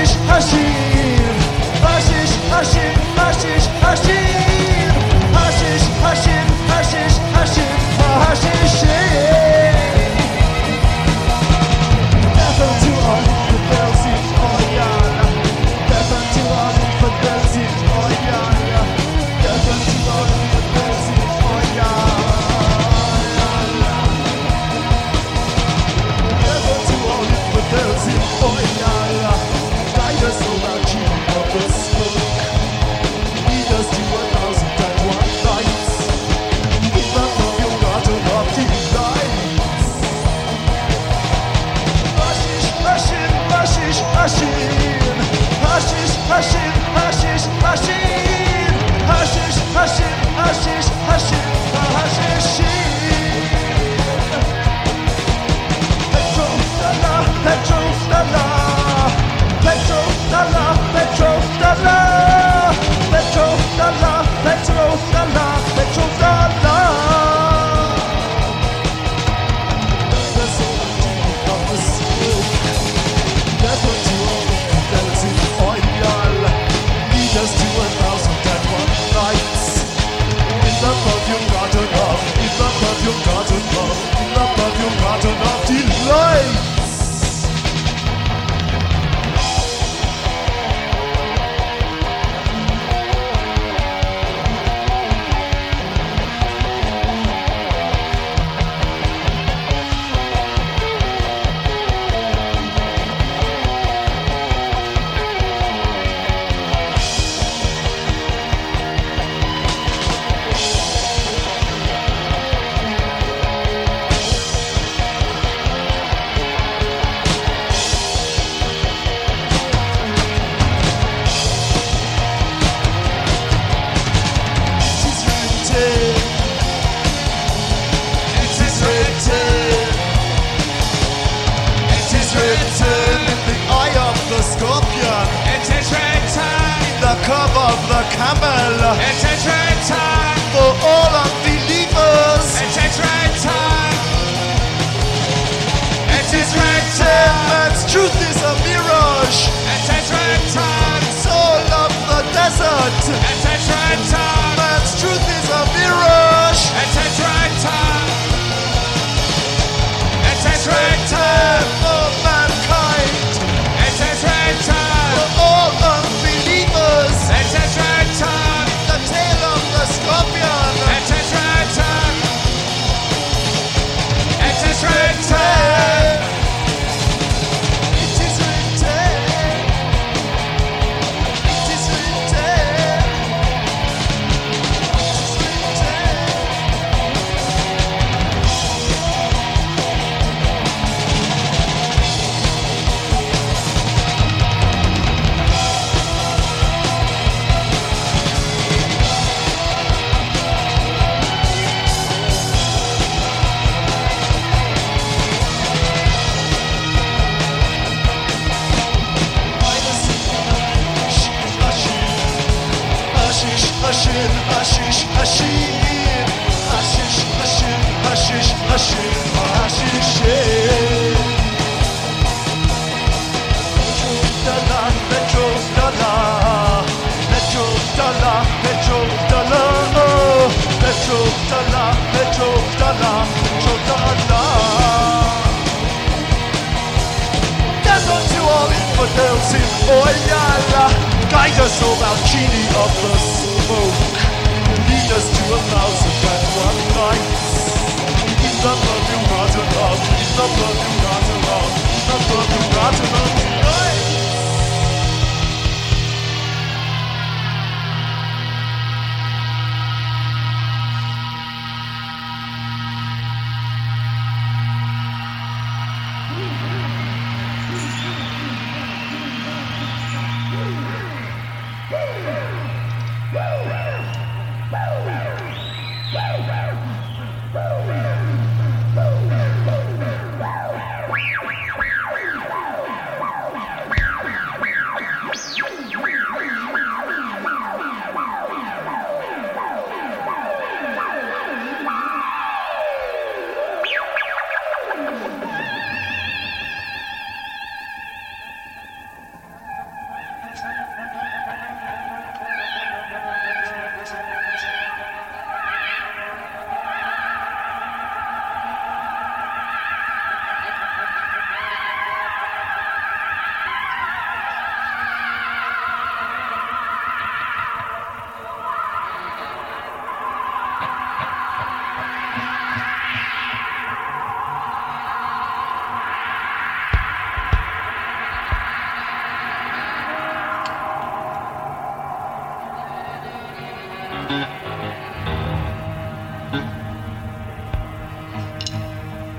camel. It's a dread time for all unbelievers. It's a dread time. It's a dread time. Man's truth is a mirage. It's a dread time. Soul of the desert. It's a dread time. Man's truth is a mirage. It's a dread time. It's a dread time for mankind. It's a dread time for all unbelievers. It's a dread time. The tail of the scorpion. It's a dread time. It's a dread time. It is written. It is written. It is written. Hashish, hashin, hashish, hashin, hashish, hashin, hashish, hashin, hashish. Metro dollar, metro dollar, metro dollar, metro dollar, metro dollar, metro dollar. Death unto all infidels in Oyala. Guide us, O Valkyrie of the smoke. Lead us to 1,001 nights. In the love you got to love, in the love you got to love, in the love you got to